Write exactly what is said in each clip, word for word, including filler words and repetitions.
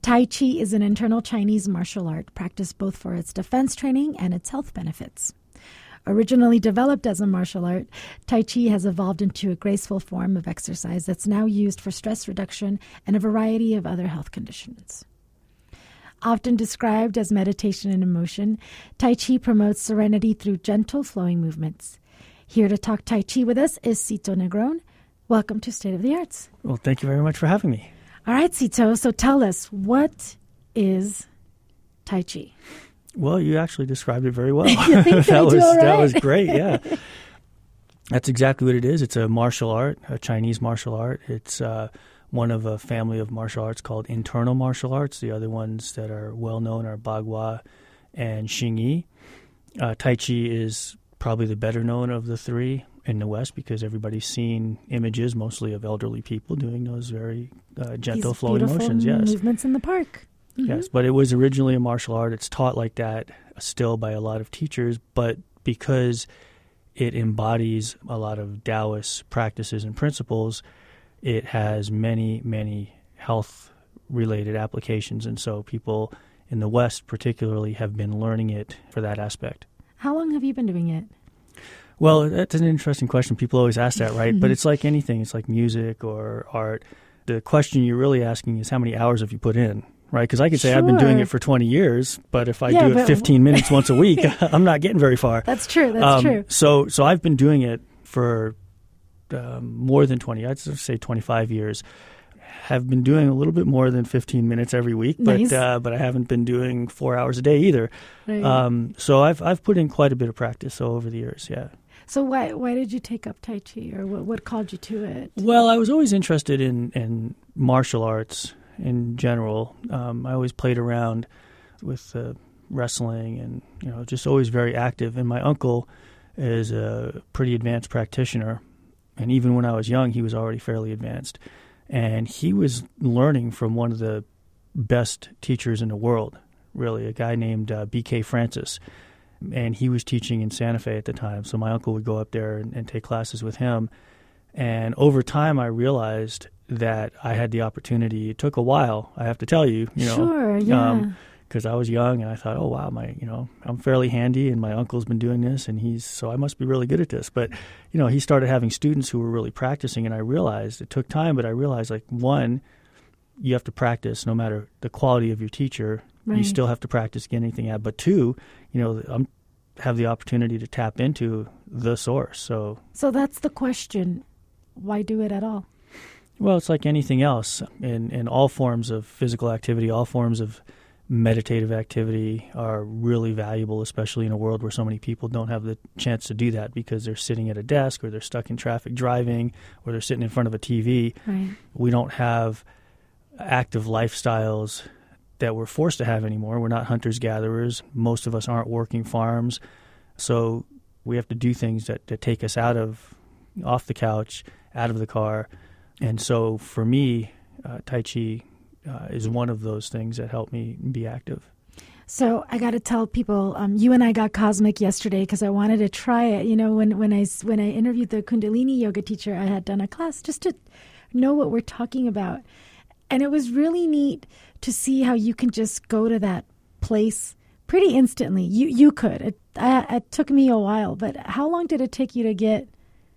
Tai Chi is an internal Chinese martial art practiced both for its defense training and its health benefits. Originally developed as a martial art, Tai Chi has evolved into a graceful form of exercise that's now used for stress reduction and a variety of other health conditions. Often described as meditation and emotion, Tai Chi promotes serenity through gentle flowing movements. Here to talk Tai Chi with us is Cito Negron. Welcome to State of the Arts. Well, thank you very much for having me. All right, Cito, so tell us, what is Tai Chi? Well, you actually described it very well. You think that I was do all right? That was great, yeah. That's exactly what it is. It's a martial art, a Chinese martial art. It's uh, one of a family of martial arts called internal martial arts. The other ones that are well-known are Bagua and Xingyi. Uh, tai Chi is probably the better known of the three in the West because everybody's seen images, mostly of elderly people doing those very uh, gentle These flowing beautiful motions. Yes, movements in the park. Mm-hmm. Yes, but it was originally a martial art. It's taught like that still by a lot of teachers, but because it embodies a lot of Taoist practices and principles, it has many, many health-related applications, and so people in the West particularly have been learning it for that aspect. How long have you been doing it? Well, that's an interesting question. People always ask that, right? But it's like anything. It's like music or art. The question you're really asking is how many hours have you put in? Right, because I could say Sure. I've been doing it for twenty years, but if I Yeah, do it but- fifteen minutes once a week, I'm not getting very far. That's true. That's Um, true. So, so I've been doing it for um, more than twenty. I'd say twenty-five years. Have been doing a little bit more than fifteen minutes every week, but Nice. uh, but I haven't been doing four hours a day either. Right. Um, so I've I've put in quite a bit of practice over the years. Yeah. So why why did you take up Tai Chi, or what, what called you to it? Well, I was always interested in, in martial arts in general. Um, I always played around with uh, wrestling and, you know, just always very active. And my uncle is a pretty advanced practitioner. And even when I was young, he was already fairly advanced. And he was learning from one of the best teachers in the world, really, a guy named uh, B K Francis. And he was teaching in Santa Fe at the time. So my uncle would go up there and, and take classes with him. And over time, I realized that I had the opportunity. It took a while, I have to tell you, you know, Sure, yeah. because I was young and I thought, oh wow, my, you know, I'm fairly handy, and my uncle's been doing this, and he's so I must be really good at this. But you know, he started having students who were really practicing, and I realized it took time, but I realized like one, you have to practice no matter the quality of your teacher. Right. You still have to practice to get anything out. But two, you know, I'm have the opportunity to tap into the source. So. So that's the question. Why do it at all? Well, it's like anything else. In, in all forms of physical activity, all forms of meditative activity are really valuable, especially in a world where so many people don't have the chance to do that because they're sitting at a desk, or they're stuck in traffic driving, or they're sitting in front of a T V. Right. We don't have active lifestyles that we're forced to have anymore. We're not hunters-gatherers. Most of us aren't working farms. So we have to do things that, that take us out of, off the couch, out of the car. And so for me, uh, Tai Chi uh, is one of those things that help me be active. So I got to tell people, um, you and I got cosmic yesterday because I wanted to try it. You know, when, when I when I interviewed the Kundalini yoga teacher, I had done a class just to know what we're talking about, and it was really neat to see how you can just go to that place pretty instantly. You you could. It, I, it took me a while, but how long did it take you to get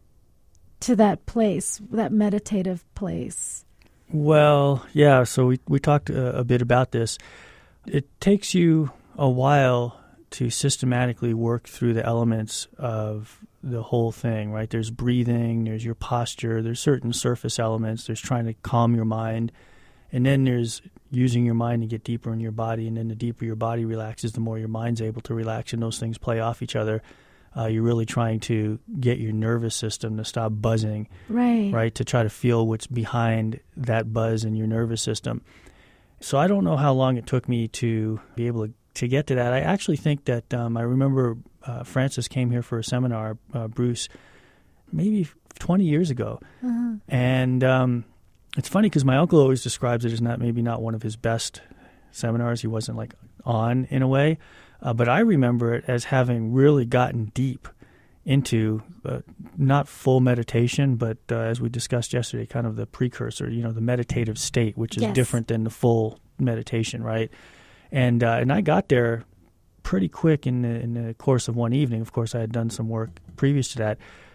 to that place, that meditative place? Well, yeah, so we, we talked a, a bit about this. It takes you a while to systematically work through the elements of the whole thing, right? There's breathing, there's your posture, there's certain surface elements, there's trying to calm your mind, and then there's using your mind to get deeper in your body, and then the deeper your body relaxes, the more your mind's able to relax, and those things play off each other. Uh, you're really trying to get your nervous system to stop buzzing, Right. right, to try to feel what's behind that buzz in your nervous system. So I don't know how long it took me to be able to, to get to that. I actually think that um, I remember uh, Francis came here for a seminar, uh, Bruce, maybe twenty years ago. Uh-huh. And um, it's funny because my uncle always describes it as not maybe not one of his best seminars. He wasn't like on in a way. Uh, but I remember it as having really gotten deep into uh, not full meditation, but uh, as we discussed yesterday, kind of the precursor, you know, the meditative state, which is Yes. different than the full meditation, right? And uh, and I got there pretty quick in the, in the course of one evening. Of course, I had done some work previous to that,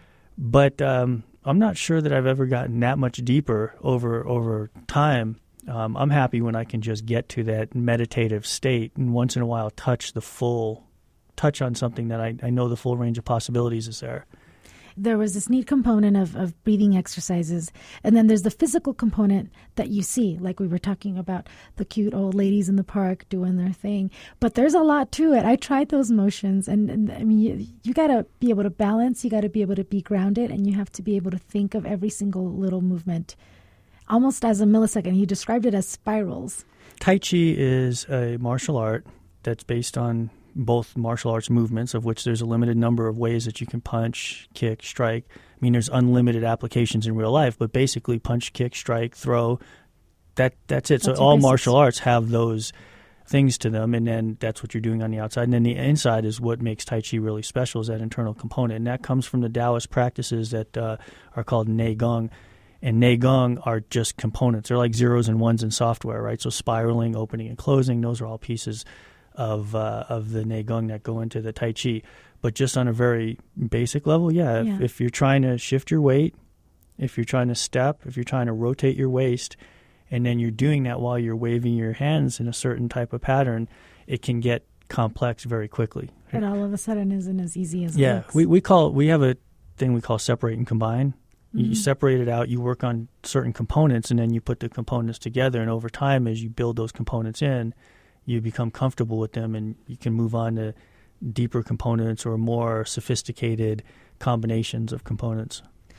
but um, I'm not sure that I've ever gotten that much deeper over over time. Um, I'm happy when I can just get to that meditative state and once in a while touch the full, touch on something that I, I know the full range of possibilities is there. There was this neat component of, of breathing exercises. And then there's the physical component that you see, like we were talking about the cute old ladies in the park doing their thing. But there's a lot to it. I tried those motions. And, and I mean, you, you got to be able to balance. You got to be able to be grounded. And you have to be able to think of every single little movement almost as a millisecond. You described it as spirals. Tai Chi is a martial art that's based on both martial arts movements, of which there's a limited number of ways that you can punch, kick, strike. I mean, there's unlimited applications in real life, but basically punch, kick, strike, throw, that that's it. That's so all basics. Martial arts have those things to them, and then that's what you're doing on the outside. And then the inside is what makes Tai Chi really special, is that internal component. And that comes from the Taoist practices that uh, are called Nei Gong. And Nei Gong are just components. They're like zeros and ones in software, right? So spiraling, opening, and closing, those are all pieces of uh, of the Nei Gong that go into the Tai Chi. But just on a very basic level, yeah, yeah. If, if you're trying to shift your weight, if you're trying to step, if you're trying to rotate your waist, and then you're doing that while you're waving your hands in a certain type of pattern, it can get complex very quickly. It all of a sudden isn't as easy as yeah, it looks. we we call we have a thing we call separate and combine. Mm-hmm. You separate it out, you work on certain components, and then you put the components together. And over time, as you build those components in, you become comfortable with them, and you can move on to deeper components or more sophisticated combinations of components.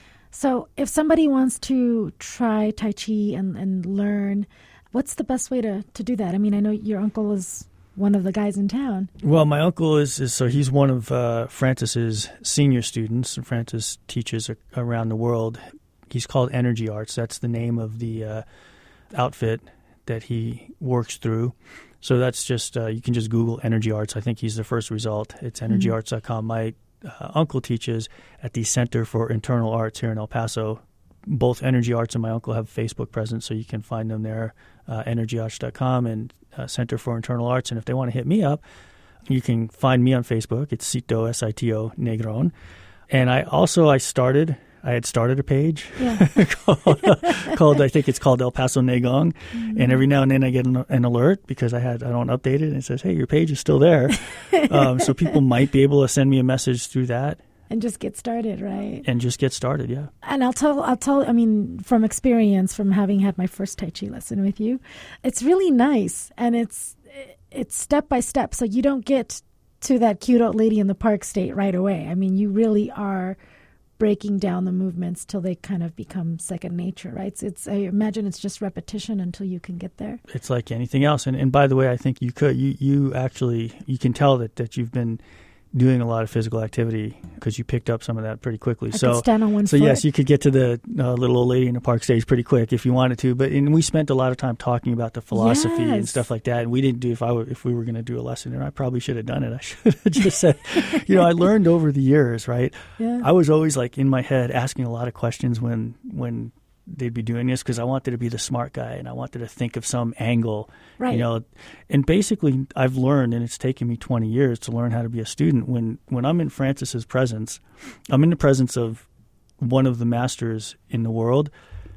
So if somebody wants to try Tai Chi and, and learn, what's the best way to, to do that? I mean, I know your uncle is one of the guys in town. Well, my uncle is, is so he's one of uh, Francis's senior students, and Francis teaches a, around the world. He's called Energy Arts. That's the name of the uh, outfit that he works through. So that's just, uh, you can just Google Energy Arts. I think he's the first result. It's energy arts dot com. My uh, uncle teaches at the Center for Internal Arts here in El Paso. Both Energy Arts and my uncle have Facebook presence, so you can find them there, uh, energy arts dot com and uh, Center for Internal Arts. And if they want to hit me up, you can find me on Facebook. It's Sito, S I T O, Negron. And I also, I started... I had started a page yeah. called, called, I think it's called El Paso Nei Gong. Mm-hmm. And every now and then I get an, an alert because I had I don't update it, and it says, hey, your page is still there. um, so people might be able to send me a message through that. And just get started, right? And just get started, yeah. And I'll tell, I'll tell, I mean, from experience, from having had my first Tai Chi lesson with you, it's really nice. And it's it's step by step. So you don't get to that cute old lady in the park state right away. I mean, you really are breaking down the movements till they kind of become second nature, right? So it's, I imagine it's just repetition until you can get there. It's like anything else. And and by the way, I think you could, you, you actually, you can tell that, that you've been doing a lot of physical activity because you picked up some of that pretty quickly. I so could stand on one so foot. yes, you could get to the uh, little old lady in the park stage pretty quick if you wanted to. But and we spent a lot of time talking about the philosophy yes. and stuff like that. And we didn't do if I were, if we were going to do a lesson, and I probably should have done it. I should have just said, you know, I learned over the years, right? Yeah. I was always like in my head asking a lot of questions when when. they'd be doing this because I wanted to be the smart guy and I wanted to think of some angle, right. you know. And basically, I've learned, and it's taken me twenty years to learn how to be a student. When when I'm in Francis's presence, I'm in the presence of one of the masters in the world.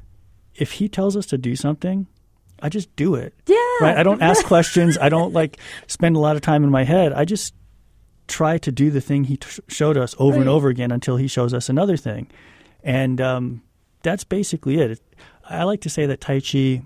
If he tells us to do something, I just do it. Yeah. Right. I don't ask questions. I don't like spend a lot of time in my head. I just try to do the thing he t- showed us over right. and over again until he shows us another thing, and um, that's basically it. I like to say that Tai Chi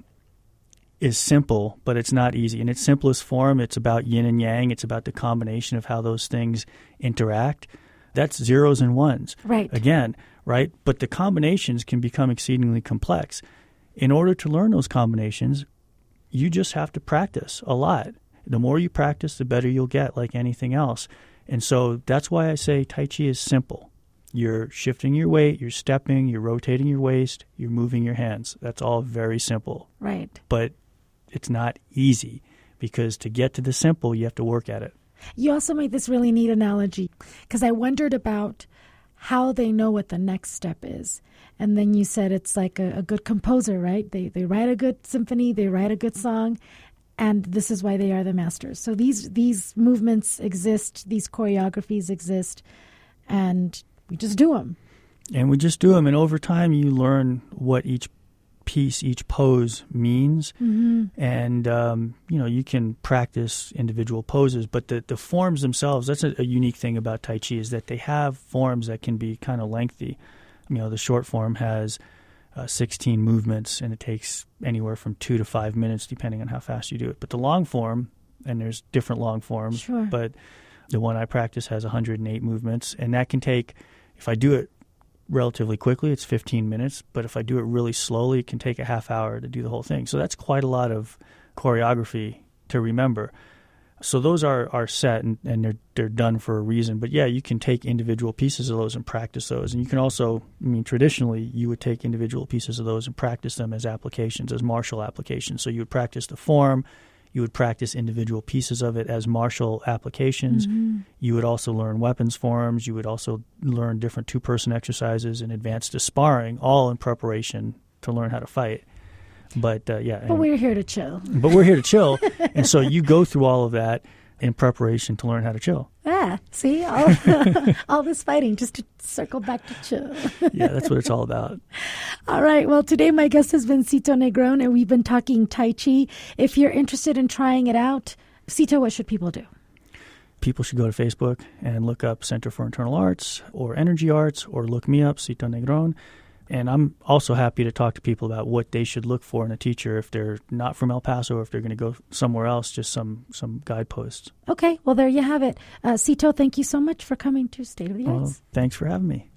is simple, but it's not easy. In its simplest form, it's about yin and yang. It's about the combination of how those things interact. That's zeros and ones. Right. Again, right? But the combinations can become exceedingly complex. In order to learn those combinations, you just have to practice a lot. The more you practice, the better you'll get, like anything else. And so that's why I say Tai Chi is simple. You're shifting your weight, you're stepping, you're rotating your waist, you're moving your hands. That's all very simple. Right. But it's not easy because to get to the simple, you have to work at it. You also made this really neat analogy because I wondered about how they know what the next step is. And then you said it's like a, a good composer, right? They they write a good symphony, they write a good song, And this is why they are the masters. So these these movements exist, these choreographies exist, and we just do them. And we just do them. And over time, you learn what each piece, each pose means. Mm-hmm. And, um, you know, you can practice individual poses. But the, the forms themselves, that's a, a unique thing about Tai Chi, is that they have forms that can be kind of lengthy. You know, the short form has uh, sixteen movements, and it takes anywhere from two to five minutes, depending on how fast you do it. But the long form, and there's different long forms, sure. but the one I practice has one hundred eight movements, and that can take, if I do it relatively quickly, it's fifteen minutes, but if I do it really slowly, it can take a half hour to do the whole thing. So that's quite a lot of choreography to remember. So those are, are set, and, and they're they're done for a reason. But yeah, you can take individual pieces of those and practice those. And you can also, I mean, traditionally, you would take individual pieces of those and practice them as applications, as martial applications. So you would practice the form, you would practice individual pieces of it as martial applications. Mm-hmm. You would also learn weapons forms. You would also learn different two-person exercises and advance to sparring, all in preparation to learn how to fight. But uh, yeah, but and, we're here to chill. But we're here to chill, and so you go through all of that in preparation to learn how to chill. Ah, see, all, all this fighting just to circle back to chill. Yeah, that's what it's all about. All right. Well, today my guest has been Cito Negron, and we've been talking Tai Chi. If you're interested in trying it out, Cito, what should people do? People should go to Facebook and look up Center for Internal Arts or Energy Arts, or look me up, Cito Negron. And I'm also happy to talk to people about what they should look for in a teacher if they're not from El Paso, or if they're going to go somewhere else, just some, some guideposts. Okay. Well, there you have it. Uh, Cito, thank you so much for coming to State of the Arts. Well, thanks for having me.